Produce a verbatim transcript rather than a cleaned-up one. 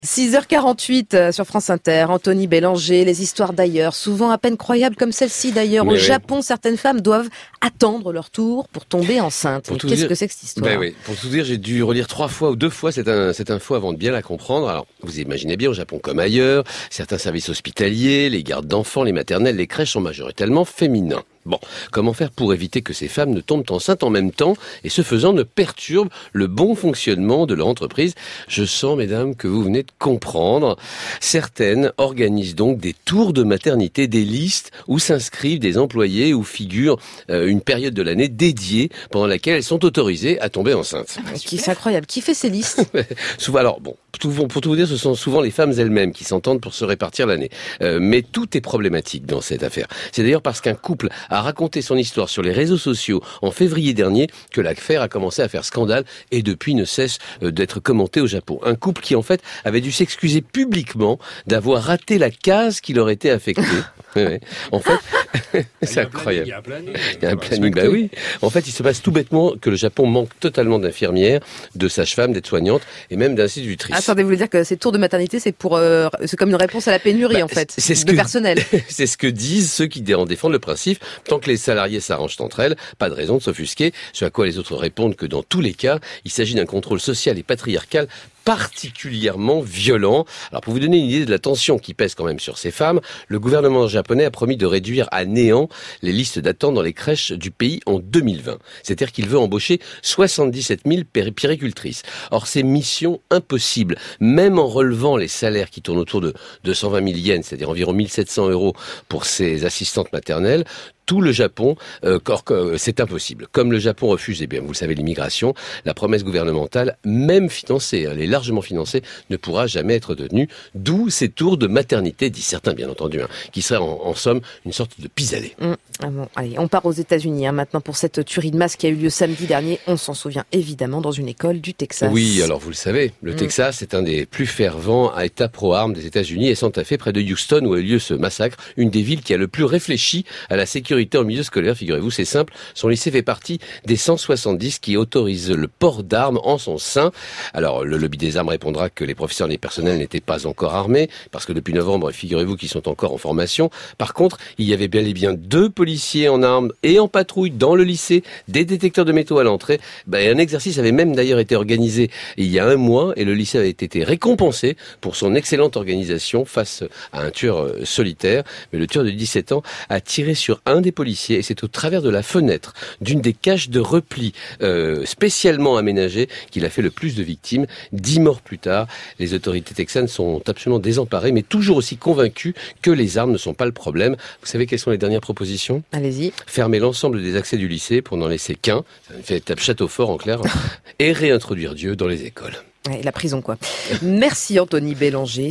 six heures quarante-huit sur France Inter, Anthony Bélanger, les histoires d'ailleurs, souvent à peine croyables comme celle-ci d'ailleurs. Mais Au oui. Japon, certaines femmes doivent attendre leur tour pour tomber enceinte. Mais qu'est-ce dire... que c'est que cette histoire ben oui. Pour tout dire, j'ai dû relire trois fois ou deux fois cette, un, cette info avant de bien la comprendre. Alors, vous imaginez bien, au Japon comme ailleurs, certains services hospitaliers, les gardes d'enfants, les maternelles, les crèches sont majoritairement féminins. Bon, comment faire pour éviter que ces femmes ne tombent enceintes en même temps et ce faisant ne perturbent le bon fonctionnement de leur entreprise? Je sens, mesdames, que vous venez de comprendre. Certaines organisent donc des tours de maternité, des listes où s'inscrivent des employés où figure euh, une période de l'année dédiée pendant laquelle elles sont autorisées à tomber enceintes. Qui, c'est incroyable. Qui fait ces listes? Souvent, alors bon, pour tout vous dire, ce sont souvent les femmes elles-mêmes qui s'entendent pour se répartir l'année. Euh, mais tout est problématique dans cette affaire. C'est d'ailleurs parce qu'un couple a raconté son histoire sur les réseaux sociaux en février dernier que l'affaire a commencé à faire scandale et depuis ne cesse d'être commentée au Japon. Un couple qui en fait avait dû s'excuser publiquement d'avoir raté la case qui leur était affectée. Ouais. En fait, c'est incroyable. Il y a un planning. Il y a un planning, bah oui. En fait, il se passe tout bêtement que le Japon manque totalement d'infirmières, de sages-femmes, d'aides-soignantes et même d'institutrices. Attendez, vous voulez dire que ces tours de maternité, c'est pour, euh, c'est comme une réponse à la pénurie bah, en fait, c'est ce de que, personnel. C'est ce que disent ceux qui en défendent le principe. Tant que les salariés s'arrangent entre elles, pas de raison de s'offusquer. Ce à quoi les autres répondent que dans tous les cas, il s'agit d'un contrôle social et patriarcal particulièrement violent. Alors pour vous donner une idée de la tension qui pèse quand même sur ces femmes, le gouvernement japonais a promis de réduire à néant les listes d'attente dans les crèches du pays en deux mille vingt. C'est-à-dire qu'il veut embaucher soixante-dix-sept mille puéricultrices. Or c'est mission impossible, même en relevant les salaires qui tournent autour de deux cent vingt mille yens, c'est-à-dire environ mille sept cents euros pour ces assistantes maternelles. Tout le Japon, euh, c'est impossible. Comme le Japon refuse, eh bien, vous le savez, l'immigration, la promesse gouvernementale, même financée, elle est largement financée, ne pourra jamais être tenue. D'où ces tours de maternité, disent certains, bien entendu, hein, qui seraient en, en somme une sorte de pis-aller. Mmh. Ah bon, allez, on part aux États-Unis hein, maintenant pour cette tuerie de masse qui a eu lieu samedi dernier. On s'en souvient évidemment dans une école du Texas. Oui, alors vous le savez, le mmh. Texas est un des plus fervents États pro-armes des États-Unis et Santa Fe, près de Houston, où a eu lieu ce massacre, une des villes qui a le plus réfléchi à la sécurité en milieu scolaire, figurez-vous, c'est simple. Son lycée fait partie des cent soixante-dix qui autorisent le port d'armes en son sein. Alors, le lobby des armes répondra que les professeurs et les personnels n'étaient pas encore armés, parce que depuis novembre, figurez-vous qu'ils sont encore en formation. Par contre, il y avait bel et bien deux policiers en armes et en patrouille dans le lycée, des détecteurs de métaux à l'entrée. Ben, un exercice avait même d'ailleurs été organisé il y a un mois et le lycée avait été récompensé pour son excellente organisation face à un tueur solitaire. Mais le tueur de dix-sept ans a tiré sur un des policiers et c'est au travers de la fenêtre d'une des cages de repli euh, spécialement aménagées qu'il a fait le plus de victimes. Dix morts plus tard, les autorités texanes sont absolument désemparées, mais toujours aussi convaincues que les armes ne sont pas le problème. Vous savez quelles sont les dernières propositions ? Allez-y. Fermer l'ensemble des accès du lycée pour n'en laisser qu'un, ça fait étape château fort en clair, et réintroduire Dieu dans les écoles. Ouais, la prison quoi. Merci Anthony Bélanger.